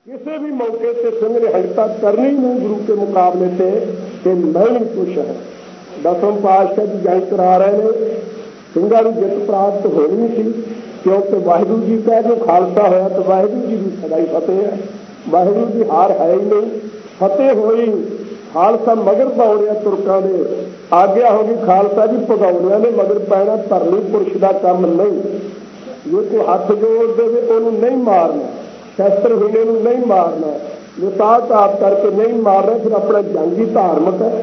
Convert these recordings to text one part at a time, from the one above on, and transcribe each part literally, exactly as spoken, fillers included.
किसी भी मौके से सिंह ने हंगता करनी नहीं गुरु के मुकाबले से कि मैं नहीं कुछ है। दसम पातशाह की जंग करा रहे ने, ਸਿੰਘਾਂ ਨੂੰ जित प्राप्त होनी थी, क्योंकि वाहिगुरु जी का जो खालसा होया तो वाहिगुरु जी की सदाई फतेह है। वाहिगुरु की हार है ही नहीं, फतेह होई। खालसा मगर दौड़िया तुरकां दे, आग्या हो गई खालसा जी भगौड़िया ने मगर पैना, धरनी पुरुष का काम नहीं। जे कोई हथ जोड़ देवे उन्होंने नहीं मारना, शस्त्र हीने नहीं मारना, विसात आप करके नहीं मारना, फिर अपना जंग ही धार्मिक है।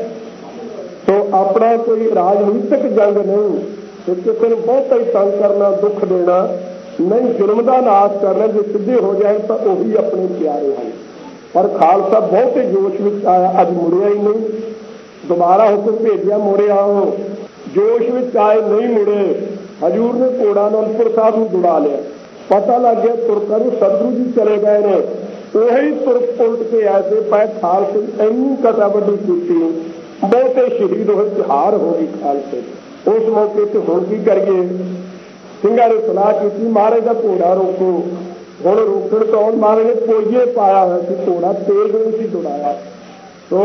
तो अपना कोई राजनीतिक जंग नहीं, तो किसी ने बहुत ही तंग करना, दुख देना नहीं, जुर्म का नाश करना। जो सीधे हो जाए तो वही अपने प्यारे हैं। पर खालसा बहुत ही जोश में आया, अज मुड़िया ही नहीं, दोबारा हुक्म भेजिया मुड़े आओ, जोश में आए नहीं मुड़े। हजूर ने घोड़ा आनंदपुर साहब में दुड़ा लिया, पता लग गया तुरकां नूं सतगुरु जी चले गए ने, वही तुरक उलट के ऐसे पै खालसे इन्नी कथा वड्डी की, बहुते शहीद होए, हार हो गई खालसे। उस मौके से हुण की करिए, ਸਿੰਘਾਂ ने सलाह की महाराज का घोड़ा रोको। हुण रोकण तो महाराज ने पोइए पाया हुआ सी, घोड़ा तेज नहीं सी दौड़ाया। तो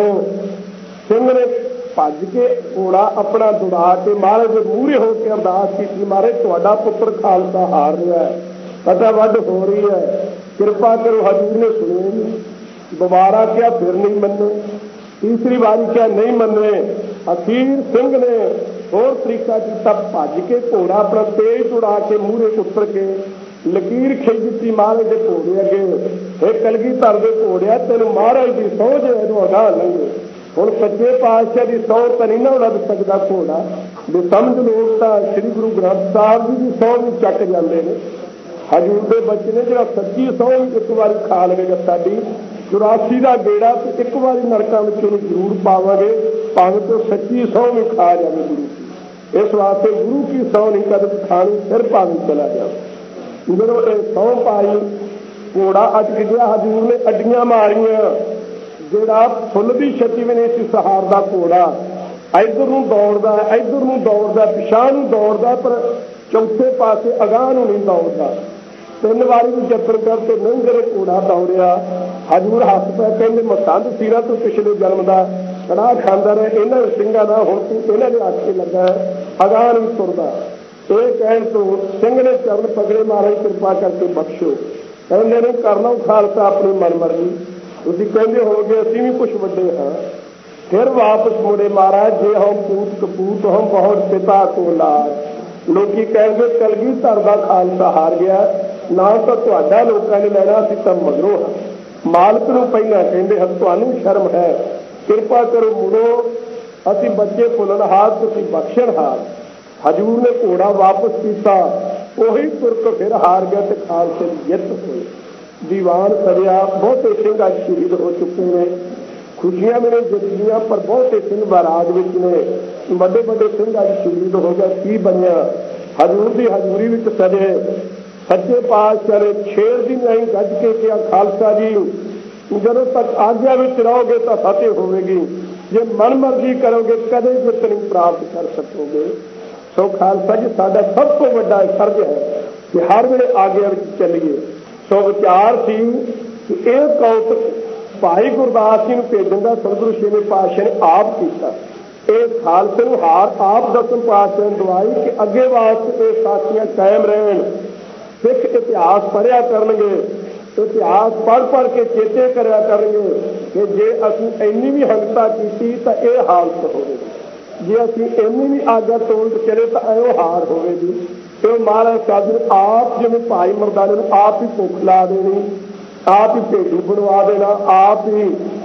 सिंह ने भज के घोड़ा अपना दौड़ा के महाराज के मूहरे होकर अरदास की, महाराज तुहाडा पुत्र खालसा हार रहा है, कथा वध हो रही है, कृपा करो। हजूर ने सुने नहीं, दोबारा क्या फिर नहीं मन्ने, तीसरी बारी क्या नहीं मन्ने। अखीर सिंह ने होर तरीका किया, भज के घोड़ा अपना तेज उड़ा के मूहरे उतर के लकीर खिंच दी महाराज के घोड़े अगे, एक कलगीधर दे घोड़िया तेन महाराज की सौं जे इदों अगाह लंघे। हुण सच्चे पातशाह की सौं तो नहीं ना लग सकता घोड़ा, भी समझ लोग तो श्री गुरु ग्रंथ साहब जी की सौं भी चक जाते हैं। हजूर के बच्चे ने जो सच्ची सौं एक बार खा लवेगा, साड़ी चौरासी का गेड़ा तो एक बार नरकों में जरूर पावे, भावें तो सच्ची सौं भी खा जाए गुरु की। इस वास्ते गुरु की सौं नहीं कदम खानी, फिर भावें चला जाए। जो ये सौं पाई, घोड़ा अज गया, हजूर ने अड्डियां मारियां, जोड़ा फुल की छती भी नहीं सी सहारदा घोड़ा, इधर नूं दौड़दा इधर नूं दौड़दा पिछां नूं दौड़दा, पर चौथे पासे अगाह नूं नहीं दौड़दा। तीन बारी भी जतन करके नहीं जरे घोड़ा दौड़िया। हजूर हस पै कहते मसंद सीरा तो पिछले जन्म का कड़ाह खांदा रहे, इन्होंने ਸਿੰਘਾਂ ਦਾ हुण तू इन्हां दे आखे लगा अगाह नहीं तुरदा। ये कहण तो सिंह ने चरण पकड़े, महाराज कृपा करके बख्शो। कहते नहीं करना खालसा अपनी मन मर्जी, तुसीं कहंदे होगे असीं भी कुछ वड्डे हाँ। फिर वापस मुड़े महाराज, जे हम पूत कपूत हम बहुत पिता को लाज। लोकी कहेंगे कलगीधर दा खालसा हार गया, ना तो तुहाडा लोकां ने लैणा, असीं तां मगरों हाँ। मालक नूं पहिलां कहंदे हन, तुहानूं शर्म है, कृपा करो मुड़ो, असीं बच्चे भुलणहार तुसीं बख्शणहार। हजूर ने घोड़ा वापस किया, वही तुरक फिर हार गया तो खालसे की जित हुई। दीवान सरिया, बहुते सिंह अज शहीद हो चुके हैं, खुशियां भी ने जितदियां, पर बहुते सिंह बाराज विच ने, बड़े बड़े सिंह अज शहीद हो गए। की बनिया? हजूर की हजूरी विच सजे सच्चे पातशाह ने छेर दिन नहीं गज के किया, खालसा जी जदों तक आज्ञा विच रहोगे तो फतेह होवेगी, जे मन मर्जी करोगे कदे जित नहीं प्राप्त कर सकोगे। सो खालसा जी साडा सब तो बड़ा फर्ज है कि हर वेले आज्ञा विच चलीए। सो विचार सी कि यह कौतक भाई गुरदास जी नूं भेजण दा सतगुरु छेवें पातशाह ने आप कीता। ये खालसे नूं हार आप दसम पातशाह ने दवाई कि अगे वास्ते ये साखियां कायम रहन। सिख इतिहास पढ़िया करनगे, इतिहास पढ़ पढ़ के चेते करिया करनगे कि जे असीं इन्नी भी हंगता की तो यह हालत होवेगी, जे असीं इन्नी भी आज्ञा तोड़ चले तो एहो हार होवेगी। तो महाराज साहब ने आप जिवें भाई मरदाने नूं आप ही भुख ला देनी, आप ही भेडू बनवा देना, आप ही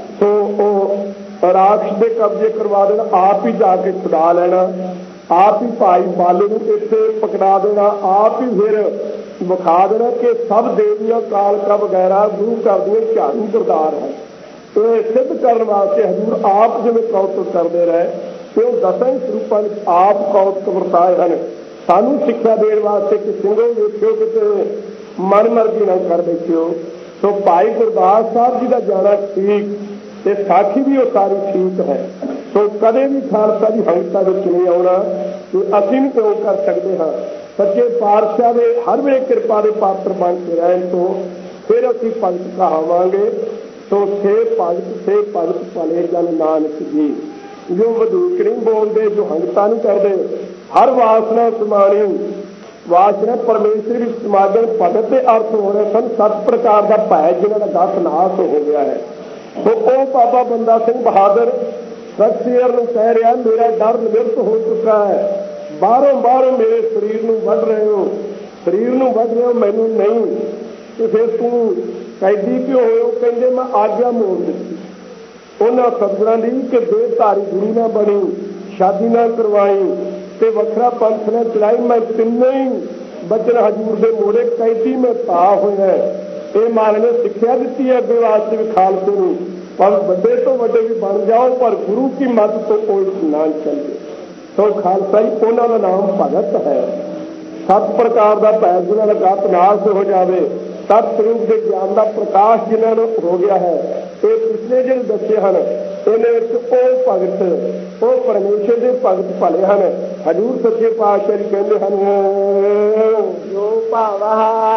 तो राक्ष के कब्जे करवा देना, आप ही जाके छुड़ा लेना, आप ही भाई बाले नूं इत्थे पकड़ा देना, आप ही फिर विखा देना कि सब देवियां कालका वगैरह गुरु घर दियां झाड़ू गुरदार है। तो सिद्ध करने वास्ते हजूर आप जिवें कौतक करते रहे, तो दसां स्वरूपां आप कौतक वरताए हैं। सानू शिक्षा देने वास्ते कि ਸਿੰਘੋ वेखियो कि मन मर्जी ना कर बैठियो। तो भाई गुरदास साहब जी का जाना ठीक, ते साखी भी वो सारी ठीक है। तो कदे भी खालसा की हंगता विच नहीं आउणा, कि असीं भी क्यों कर सकते हाँ। सच्चे पातशाह दे हर वे कृपा के पात्र बन के रहन तो फिर असीं भगत कहावांगे। तो थे भगत थे भगत भले जन नानक जी। जो वधूक नहीं बोलते, जो हंगता नहीं करते, हर वासना समानी वासना परमेश्वर भी समागम भगत के अर्थ हो रहे सन। सत प्रकार का भय जिन्होंने दस नाश हो गया है। तो वह बाबा बंदा सिंह बहादुर शख्सियत को कह रहा, मेरा डर निवृत्त हो चुका है। बाहरों बाहरों मेरे शरीर में वध रहे हो, शरीर में वध रहे हो, मैनू नहीं। तो फिर तू कैदी क्यों हो? कहते मैं आज्ञा मोड़ दी उन्होंने सतगुरां दी कि देहधारी गुरु ना बनी, शादी ना करवाई, ते वखरा पंथ ने चलाई। मैं तिन्ने ही बचन हजूर के मोड़े, कैदी में ता होया। ये महाराज ने सिक्ख्या दी है अगे वास्ते भी खालसे नूं, पर बड़े तो बड़े भी बन जाओ, पर गुरु की मत तो कोई ना चले। तो खालसा जी उन्हों का नाम भगत है। सत प्रकार का भय जिन्होंने गत नाश हो जाए, सतस्वरूप के ज्ञान का प्रकाश जिन्होंने हो गया है। ये पिछले जो दसे हैं इन्हें भगत वो परमेश्वर के भगत भले हैं। हजूर सच्चे पातशाह जी कहते हैं, जो भावा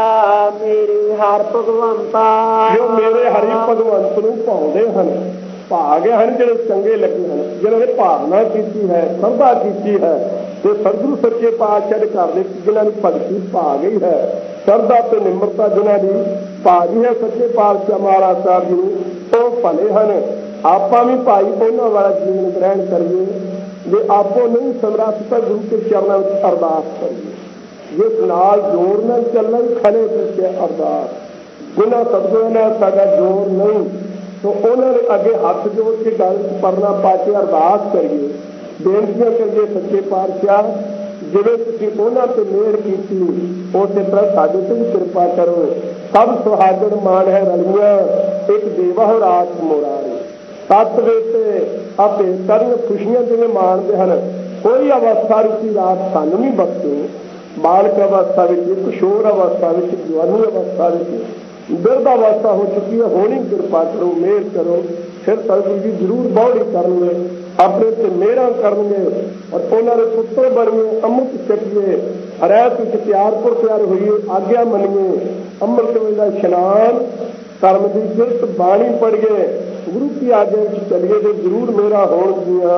मेरे हर भगवंता, जो मेरे हरि भगवंत को भाते हैं, भाग हैं जो चंगे लगे हैं, जिन्होंने भावना की है, श्रद्धा की है। तो सतगुरु सच्चे पातशाह के घर जिन्होंने भगती भाग ही है, श्रद्धा तो निम्रता जिन्होंने भागी है सच्चे पातशाह महाराज साहब जी तो भले हैं। आप भी भाई उन्होंने वाला जीवन ग्रहण करिए। जे आपो नहीं समर्थ तो गुरु के चरणों में अरदास करिए। जिस नाल जोर न चलना खले पीछे अरदास। जिन्होंने सतगुरु ने साडा जोर नहीं तो उन्होंने अगे हाथ जोड़ के गल परना पा के अरदास करिए, बेनतियां करिए। सच्चे पातशाह जिवें तुसीं उन्हां ते मेहर कीती उसे तरह साडे ते भी कृपा करो। सब सुहागण मान है रलियां, एक देवा हो रात मोरारी। सत वेते अपे करण खुशियां जिवें माणदे हन, कोई अवस्था रुचि रात सानूं नहीं बख्शे। बालक अवस्था में, किशोर अवस्था में, जवानी अवस्था में, बिरध अवस्था हो चुकी है, होनी कृपा करो, मेहर करो। फिर सतगुरु जी जरूर बहुड़ी करेंगे, अपने से मेहर करेंगे और उन्होंने पुत्र बनिए, अमृत छकिए, हरैत तैयार पुर तैयार होइए, आज्ञा मनिए, अमृत वेला इशनान कर्म की किरत बाणी पढ़िए, गुरु की आज्ञा चलिए तो जरूर मेरा होणगियां।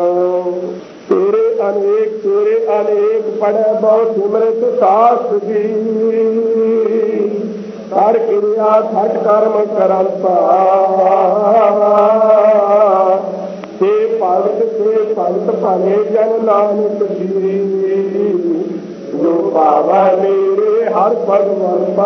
तेरे अनेक तेरे अनेक पढ़े बहुत सिमरत सास जी, कर क्रिया खट कर्म करंता। से भगत से भगत भले जन नानक जी, जो पावा मेरे हर भगवंता।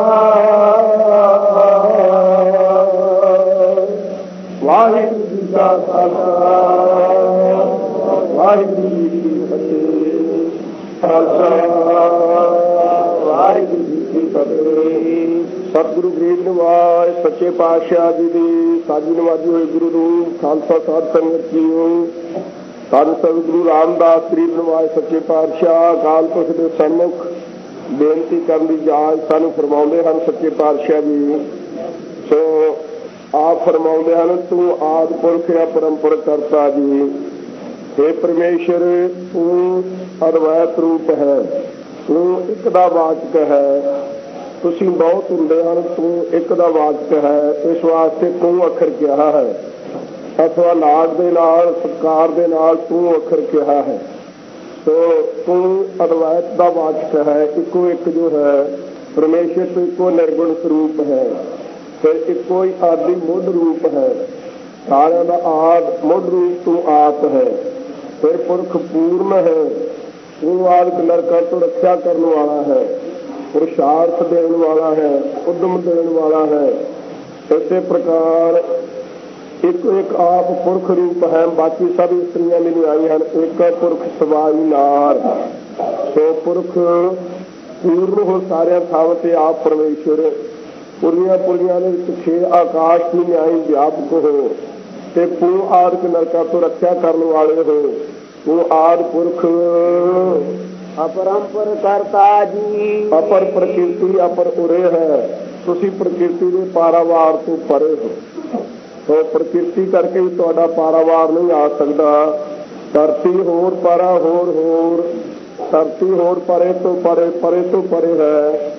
वाहिगुरू जी का खालसा, वाहिगुरू जी की फतेह। खालसा वाहिगुरू जी की फतेह। सतगुरु गरीब निवाज सच्चे पातशाह जी की साजी नवाजी हुई गुरु रूप खालसा साध संगत जीओ। धन सतगुरु रामदास गरीब निवाज सच्चे पातशाह अकाल पुरख के सन्मुख बेनती करने की जाच सानू फरमाउंदे हन सच्चे पातशाह जी। सो आप फरमाउंदे हन, तू आदि पुरख या परंपरा करता जी। हे परमेश्वर तू अद्वैत रूप है, तू एक दा वाचक है। तुसीं बहुत हुंदे हन, तू एक दा वाचक है। इस वास्ते तू अखर कहा है, अथवा नाग दे नाल सत्कार दे नाल तू अखर कहा है। तो तू अद्वैत दा वाचक है, इको एक जो है परमेश्वर तो इको निर्गुण स्वरूप है, फिर इको ही आदि मुढ़ रूप है। सारिਆਂ ਦਾ आद मुढ़ रूप तू आप है। फिर पुरख पूर्ण है, तू आदि नरकों तो रक्षा करने वाला है, पुरुषार्थ देने वाला है, उद्यम देने वाला है। इसी प्रकार एक एक आप पुरख रूप है, बाकी सब स्त्रियां नहीं आई हैं। एक पुरख सवाई नार, तो पुरख पूर्ण हो सारे थाव से आप परमेश्वर। पुरिया पुरिया ने छे आकाश में आई व्यापक हो, ते तू आदि नरका तो रक्षा करने वाले हो। तू आदि पुरख अपरंपर करता जी। अपर प्रकृति अपर उरे है, तुसी प्रकृति के पारावार तो परे हो। तो प्रकृति करके भी तुहाडा पारावार नहीं आ सकता। धरती होर परा होर होर, धरती होर परे तो परे, परे तो परे है।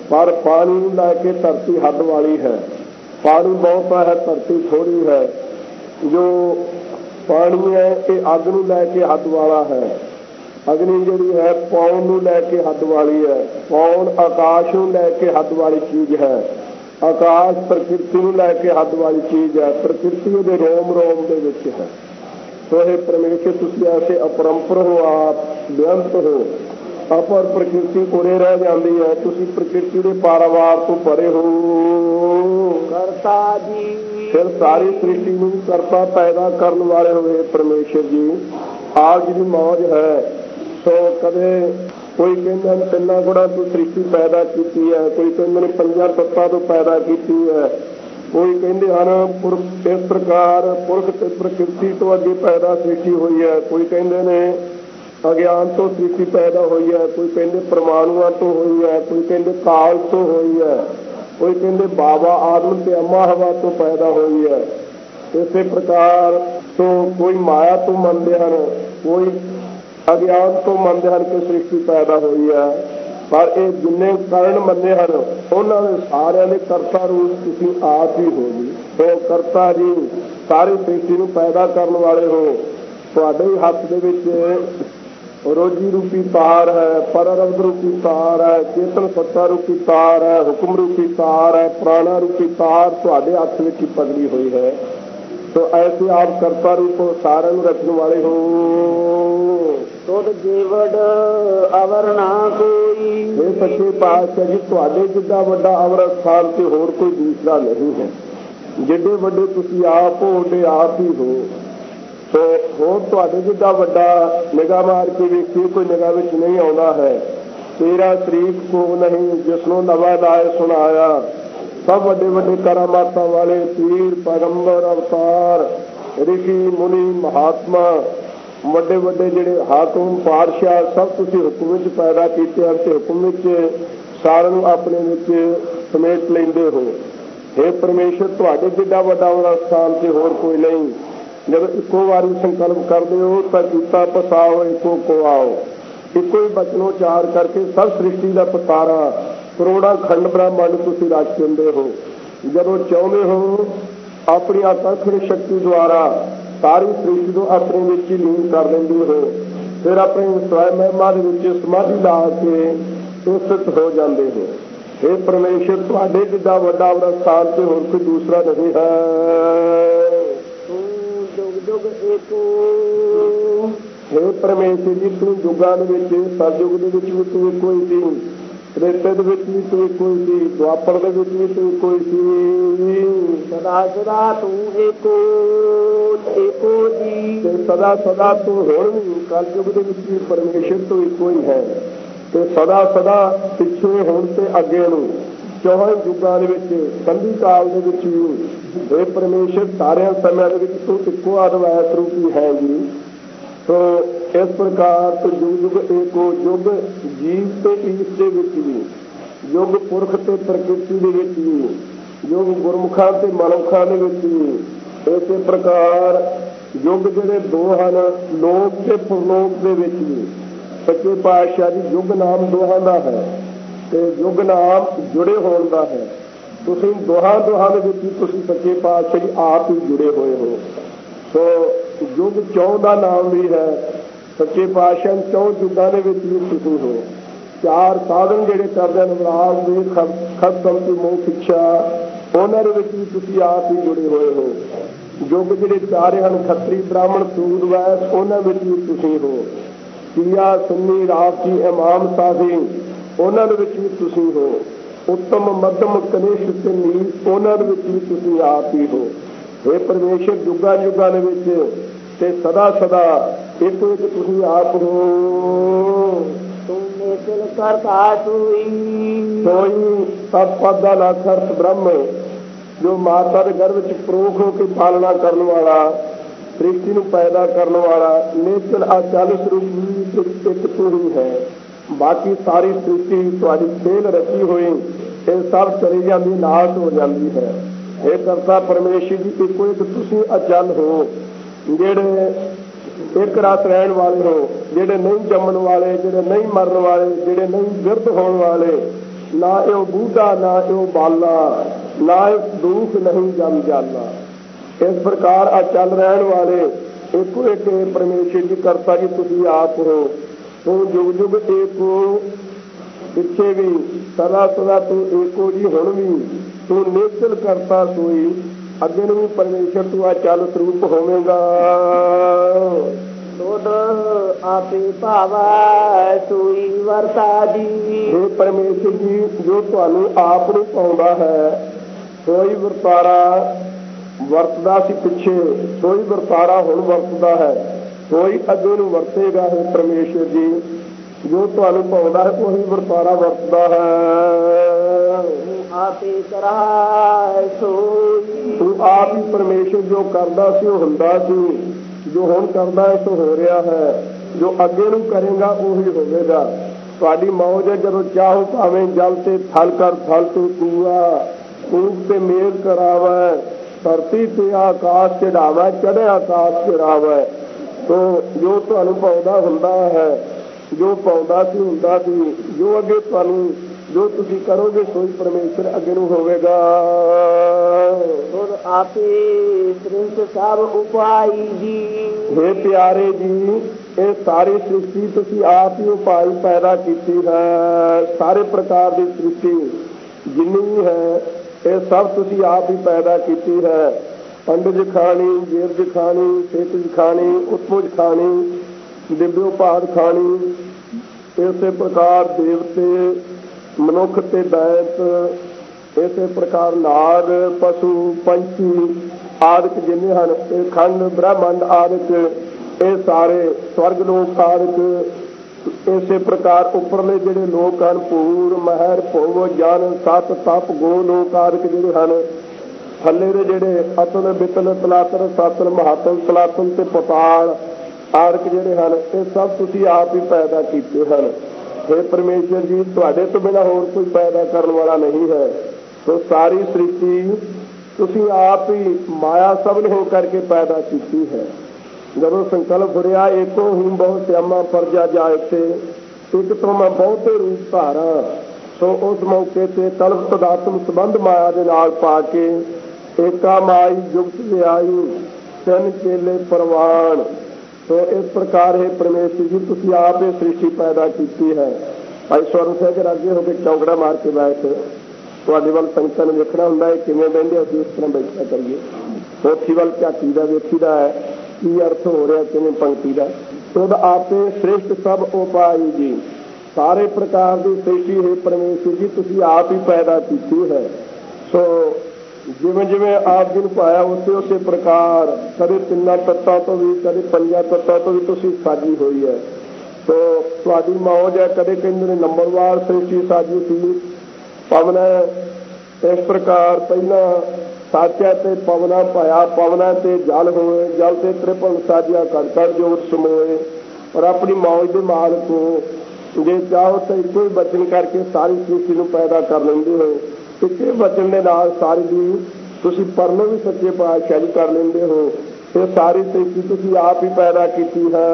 पर पानी लैके धरती हद वाली है। पानी बहुता है, धरती थोड़ी है। जो पानी है ये अग नूं लैके हद वाला है। अग्नि जिहड़ी है पौन नूं लैके हद वाली है। पौन आकाश नूं लैके हद वाली चीज है। आकाश प्रकृति नूं लैके हद वाली चीज है। प्रकृति दे रोम रोम दे विच है। तो हे परमेश्वर तुसीं ऐसे अपरंपर हो, आप बेअंत हो। अपर प्रकृति उरे रह जाती है, तुसीं प्रकृति के पारावार तो परे हो। करता जी फिर सारी सृष्टि नूं करता पैदा करने वाले हो परमेश्वर जी। आप जी मौज है। सो कदे कोई कहते हैं तिना गुणा तो सृष्टि पैदा की है, कोई कहते हैं पंजा तत्तां तो पैदा की है, कोई कहते हैं पुरख इस प्रकार पुरख ते प्रकृति तो अगे पैदा सृष्टि हुई है, कोई कहते हैं अज्ञान तो सृष्टि पैदा हुई है, कोई कहते परमाणुआ तो हुई है, कोई कहते काल तो हुई है, कोई कहते बाबा आदम ते अम्मा हवा तो पैदा हुई है। इस प्रकार तो कोई माया तो मनते हैं, कोई अज्ञान तो मनते हैं कि सृष्टि पैदा हुई है। पर ये जिन्ने कारण मन्ने हैं उन्होंने सारे के करता रूप तुसीं आप ही हो जी। तो करता जी सारी सृष्टि को पैदा करने वाले हो। तुहाडे ही हथ दे विच रोजी रूपी तार है, पररब्द रूपी तार है, चेतन सत्ता रूपी तार है, हुक्म रूपी तार है, प्राणा रूपी तार तुहाडे हथ विच ही पकड़ी हुई है। तो ऐसे आप कर्ता रूप सारे रचने वाले हो। तुद जीवड़ अवर ना कोई। हे सच्चे पातशाह जी तुहाडे जिद्दा वड्डा अवर स्थान से होर कोई दूसरा नहीं है। जिड्डे वड्डे तुसीं आप हो उड्डे आप ही हो। तो होर तुहाडे जिद्दा वड्डा निगाह मार के वेखिए कोई निगाह विच नहीं आउंदा है। तेरा शरीक को नहीं जिसनों नवा लाए सुनाया। सब वड्डे वड्डे करामाता वाले पीर पैगंबर अवतार ऋषि मुनि महात्मा वड्डे वड्डे जिहड़े हाकम पातशाह सब तुसीं हुक्म विच पैदा कीते हैं ते हुक्म विच सारिਆਂ ਨੂੰ अपने विच समेट लैंदे हो। हे परमेश्वर तुहाडे जिड्डा वड्डा वाला स्थान ते होर कोई नहीं। जब इक्को वारी संकल्प करदे हो तां कीता पसाओ इक्को को आओ। इक्को ही बचनों चार करके सब सृष्टि का पसारा करोड़ा खंड ब्रह्मांड तुसीं रच दिंदे हो। जदों चाहुंदे हो अपनी आकर्षण शक्ति द्वारा सारी सृष्टि को अपने विच ही लीन कर लेंदे हो। फिर अपनी स्वयं महिमा दे विच समाधि ला के स्थित हो जाते हो। हे परमेश्वर तुहाडे जिद्दा वड्डा वड्डा स्थान से होर कोई दूसरा नहीं है। जुग जुग एको। हे परमेश्वर जी तू जुगां दे विच सतयुग दे विच भी तू इक्को ही सी, त्रेते दे विच भी तू इक्को ही सी, द्वापर दे विच भी तू इक्को ही सी। सदा सदा तू एको एको जी। ते सदा सदा तू हुण भी कलयुग दे विच भी परमेश्वर तू इक्को ही है। ते सदा सदा पिछे हुण ते अगे नूं चौहां युगां दे विच संधि काल दे विच भी हे परमेश्वर सारे समय दे विच तू इक्को अद्वैत रूपी है जी। तो इस प्रकार तो युग युग एको युग जीव ते ईश दे विच भी, युग पुरख ते प्रकृति दे विच भी, युग गुरमुखां ते मनुखां दे विच भी। इस प्रकार युग जिहड़े दो हन लोक ते परलोक दे विच भी। सच्चे पातशाह जी युग नाम दोहां दा है ते युग नाम जुड़े होण दा है। तुसीं दोहां दोहां दे विच तुसीं सच्चे पातशाह जी आप ही जुड़े होए हो। तो युग चौं का नाम भी है। सच्चे पातशाह चौं युगों के भी तुसीं हो। चार साधन जिहड़े करदे हैं विराग वेद खत संति मोक्ष इच्छा उन्हां दे विच भी तुसीं आप ही जुड़े होए हो। युग जिहड़े चारे हैं खत्री ब्राह्मण सूद वैस उन्हां विच भी तुसीं हो। सिया सुन्नी रावती इमाम साधी उन्हां दे विच भी तुसीं हो। उत्तम मध्यम कनिष्ठ ते नीच उन्हां दे विच भी तुसीं आप ही हो। हे परमेश्वर युगा युगा दे विच ते सदा सदा एक एक तुसीं आप हो। तुमने दिल करता सोई सोई सब पद का अर्थ ब्रह्म जो माता के गर्भ च प्रोख होकर पालना करने वाला सृष्टि को पैदा करने वाला नेचल अचल स्वरूप एक तू ही है। बाकी सारी सृष्टि तुहाडी खेल रची हुई ये सब चली जाती नाश हो जाती है। हे करता परमेश्वर जी इको एक तुसीं अचल हो जेड़े एक रात रहन वाले हो, जेड़े नहीं जमन वाले, जेड़े नहीं मरन वाले, जेड़े नहीं विरध होने वाले, ना यो बूढ़ा ना यो बाला, ना दुख नहीं जम जाला। इस प्रकार आ चल रहन वाले एको एक परमेश्वर जी करता जी तुसी आप हो। तू जुग जुग एक हो, पिछे भी सदा सदा तू एको जी, हुण भी तू निश्चल करता सोई, अगे भी परमेश्वर तू आ चल स्वरूप होवेगा। आपे भावा सोई वरता दी। हे परमेश्वर जी, जो तुहानू आप नूं पाउंदा है सोई वरतारा वरतदा सी पिछे, सोई वरतारा हुण वरतदा है, सोई अगे नूं वरतेगा। है परमेश्वर जी, जो तुहानू पाउंदा है वही वरतारा वरतदा है। आपे करा सोई, तू आप ही परमेश्वर जो करदा सी वो हुंदा सी, जो हुण करदा है सो हो रहा है, जो अगे नूं करेगा उही होवेगा। तुहाडी मौज है जदों चाहो भावें जल ते थल कर, थल ते कूआ, कूक ते मेल करावै, धरती ते आकाश चढ़ावै, चढ़े आकाश चढ़ावै। तो जो तुहानू पाउंदा हुंदा है, जो पाउंदा सी हुंदा सी, जो अगे तुहानू जो तुसी करोगे सोई परमेश्वर अगे नूं होवेगा। आपे सृष्ट सब उपाई जी। हे प्यारे जी, ये सारी सृष्टि तुसी आप ही उपाय पैदा की है। सारे प्रकार की सृष्टि जिन्नी है ये सब तुसी आप ही पैदा की है। पंडित खानी, जीरज खानी, सेतज खानी, उत्पुज खानी, दिव्योपाद खानी, इस प्रकार देवते मनुख ते दैत, इस प्रकार नाग पशु पंछी आदि जिन्ने हैं, खंड ब्रह्मंड आदि ये सारे स्वर्ग लोक आदि, इस प्रकार उपरले जिहड़े लोक हैं पूर महर भुव जन सत तप गो लोक आदि जिहड़े हैं, थल्ले दे जिहड़े अतल बितल तलातल सातल महातल तलातल ते पताल आदि जिहड़े हैं, ये सब तुसीं आप ही पैदा कीते हैं। हे परमेश्वर जी, तुहाडे तो बिना होर कोई पैदा करने वाला नहीं है। तो सारी सृष्टि तुसीं आप ही माया सबल हो करके पैदा की है। जदों संकल्प होया एको हूँ बहुत श्यामा प्रजा जाए थे, एक तो मैं बहुते रूप धारा, सो उस मौके ते तलप तदात्म संबंध माया दे नाल पा के एका माई जुगत लियाई तिन चेले परवान। तो इस प्रकार है परमेश्वर जी तुसीं आप ये सृष्टि पैदा की है। भाई स्वर्ण सैगर अगे होकर चौकड़ा मार के बैठ, तुहाडे वल संगतां नूं वेखना हुंदा है किवें बहिंदे, असीं उस तरह बैठा करिए। पोथी वल झाकी दा वेखीदा है की अर्थ हो रहा किवें पंक्ति का। तुद आपे श्रेष्ठ सब उपाई जी, सारे प्रकार की सृष्टि है परमेश्वर जी तुसीं आप ही पैदा की है। सो जिवें जिवें आप जी नूं पाया उसे उसे प्रकार कदे तिन्नां तत्तां तो भी कदे पंजां तत्तां तो भी तुसीं साजी हुई है। तो तुहाडी मौज है, कदे कहिंदे ने नंबरवार सृष्टि साजी सी पवन। इस प्रकार पहला साचा ते पवना पाया, पवना ते जल होए, जल ते त्रिभुवन साजिया कड़ कड़ जोत समोए। और अपनी मौज के मालक हो, जे चाहो तो एक ही बचन करके सारी सृष्टि नूं पैदा कर लेंदे हो। एक ही बचन के नाल सारी दी तुसीं परनो भी सच्चे पातशाह जी कर लेंदे हो। ये सारी सृष्टि तुसीं आप ही पैदा की है।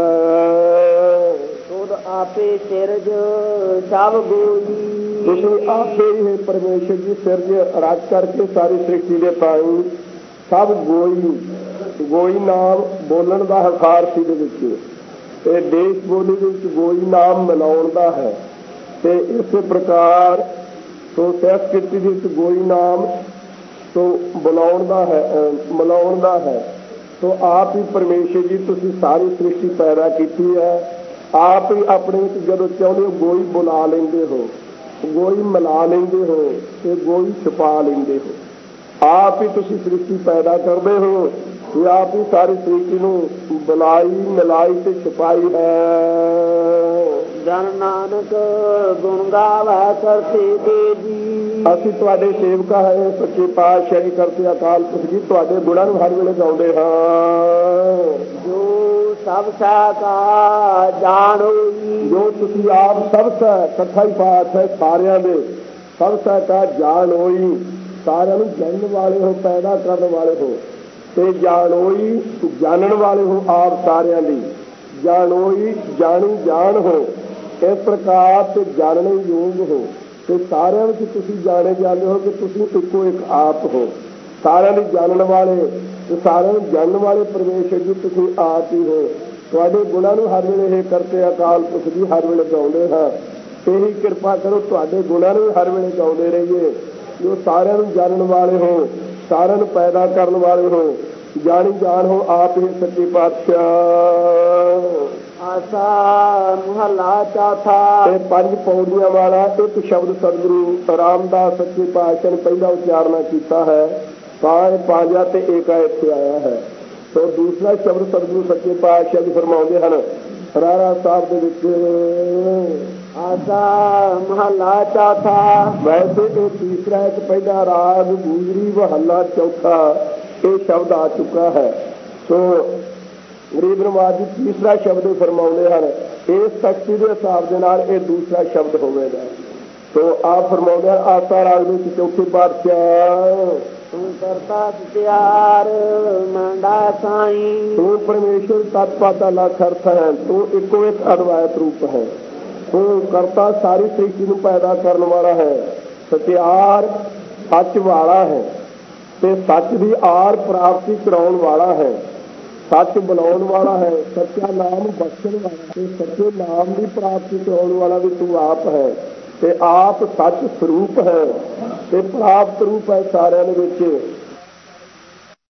खुद आपे सिरज सब गोई, तुसीं आपे ही है परमेश्वर जी सिरज रच करके सारी सृष्टि दे पाई। सब गोई, गोई नाम बोलण दा है फारसी दे विच, ते देश बोली दे विच गोई नाम मिलाउण दा है। ते इस प्रकार तो संस्कृति दे विच गोई नाम तो बुलाउण दा है, मिलाउण दा है। तो आप ही परमेश्वर जी तुसीं सारी सृष्टि पैदा की है। आप ही अपने जदों चाहुंदे हो गोई बुला लेंदे हो, गोई मिला लेंदे हो, ते गोई छुपा लेंदे हो। आप ही तुसीं सृष्टि पैदा करदे हो, ते आप ही सारी सृष्टि नूं बुलाई मिलाई ते छुपाई है। जन नानक गुण गावै करते तेजी, असीं तुहाडे सेवक है सच्चे पातशाह जी करते अकाल पुरख जी तुहाडे गुणां नूं हर वेले गाउंदे हां। जो सब का जान होई, जो तुसीं आप सब सा इकट्ठा ही पाठ है सारियां दे, सब सा का जान होई, सारियां नूं जानण वाले हो, पैदा करन वाले हो। ते जान होई जानण वाले हो आप सारियां दी, जान होई जानी जान हो। इस प्रकार से जानने योग हो। ਤੇ ਸਾਰਿਆਂ ਵਿੱਚ ਤੁਸੀਂ ਜਾਣੇ ਜਾਂਦੇ ਹੋ ਕਿ ਤੁਸੀਂ ਇੱਕੋ ਇੱਕ ਆਪ ਹੋ। ਸਾਰਿਆਂ ਨੂੰ ਜਾਣਨ ਵਾਲੇ ਤੇ ਸਾਰਿਆਂ ਨੂੰ ਜਾਣਨ ਵਾਲੇ ਪਰਮੇਸ਼ਰ ਜੀ ਤੁਸੀਂ ਆਪ ਹੀ ਹੋ। ਤੁਹਾਡੇ ਗੁਣਾਂ ਨੂੰ ਹਰ ਵੇਲੇ ਇਹ ਕਰਤੇ ਅਕਾਲ ਪੁਰਖ ਜੀ ਹਰ ਵੇਲੇ ਗਾਉਂਦੇ ਹਾਂ। ਇਹੀ ਕਿਰਪਾ ਕਰੋ ਤੁਹਾਡੇ ਗੁਣਾਂ ਨੂੰ ਹਰ ਵੇਲੇ ਗਾਉਂਦੇ ਰਹੀਏ। ਜੋ ਸਾਰਿਆਂ ਨੂੰ ਜਾਣਨ ਵਾਲੇ ਹੋ, ਸਾਰਿਆਂ ਨੂੰ ਪੈਦਾ ਕਰਨ ਵਾਲੇ ਹੋ, ਜਾਣੀ ਜਾਣ ਹੋ ਆਪ ਹੀ ਸੱਚੇ ਪਾਤਸ਼ਾਹ। ਆਸਾ ਮਹਲਾ ਚੌਥਾ। ਇਹ ਪੰਜ ਪੌੜੀਆਂ ਵਾਲਾ ਇੱਕ ਸ਼ਬਦ ਸਤਿਗੁਰੂ ਰਾਮਦਾਸ ਸੱਚੇ ਪਾਤਸ਼ਾਹ ਨੇ ਪਹਿਲਾ ਉਚਾਰਨਾ ਕੀਤਾ ਹੈ। ਤਾਂ ਇਹ ਪਾਂਜਾ ਤੇ ਏਕਾ ਇੱਥੇ ਆਇਆ ਹੈ। ਸੋ ਦੂਸਰਾ ਸ਼ਬਦ ਸਤਿਗੁਰੂ ਸੱਚੇ ਪਾਤਸ਼ਾਹ ਜੀ ਫਰਮਾਉਂਦੇ ਹਨ ਰਾਰਾ ਸਾਹਿਬ ਦੇ ਵਿੱਚ ਆਸਾ ਮਹਲਾ ਚੌਥਾ। ਵੈਸੇ ਇਹ ਤੀਸਰਾ ਇੱਕ ਪਹਿਲਾ ਰਾਗ ਗੂਜਰੀ ਮਹੱਲਾ ਚੌਥਾ ਇਹ ਸ਼ਬਦ ਆ ਚੁੱਕਾ ਹੈ। ਸੋ ਗਰੀਬ ਨਵਾਜ ਜੀ ਤੀਸਰਾ ਸ਼ਬਦ ਫਰਮਾਉਂਦੇ ਹਨ। ਇਸ ਤਖਤੀ ਦੇ ਹਿਸਾਬ ਦੇ ਨਾਲ ਇਹ ਦੂਸਰਾ ਸ਼ਬਦ ਹੋਵੇਗਾ। ਸੋ ਆਪ ਫਰਮਾਉਂਦੇ ਹਨ ਆਸਾ ਰਾਗ ਦੇ ਵਿੱਚ ਚੌਥੇ ਪਾਤਸ਼ਾਹ ਤੂੰ ਕਰਤਾ ਸਤਿਆਰ ਮੰਡਾ ਸਾਈਂ। ਤੂੰ ਪਰਮੇਸ਼ਰ ਤਤਪਾਤਾ ਲੱਖ ਅਰਥ ਹੈ। ਤੂੰ ਇੱਕੋ ਇੱਕ ਅਦਵਾਇਤ ਰੂਪ ਹੈ। ਤੂੰ ਕਰਤਾ ਸਾਰੀ ਸ੍ਰਿਸ਼ਟੀ ਨੂੰ ਪੈਦਾ ਕਰਨ ਵਾਲਾ ਹੈ। ਸਤਿਆਰ ਸੱਚ ਵਾਲਾ ਹੈ ਤੇ ਸੱਚ ਦੀ ਆਰ ਪ੍ਰਾਪਤੀ ਕਰਾਉਣ ਵਾਲਾ ਹੈ। ਸੱਚ ਬਣਾਉਣ ਵਾਲਾ ਹੈ। ਸੱਚਾ ਨਾਮ ਬਖਸ਼ਣ ਵਾਲਾ ਤੇ ਸੱਚੇ ਨਾਮ ਦੀ ਪ੍ਰਾਪਤੀ ਕਰਾਉਣ ਵਾਲਾ ਵੀ ਤੂੰ ਆਪ ਹੈ ਤੇ ਆਪ ਸੱਚ ਸਰੂਪ ਹੈ ਤੇ ਪ੍ਰਾਪਤ ਰੂਪ ਹੈ ਸਾਰਿਆਂ ਦੇ ਵਿੱਚ।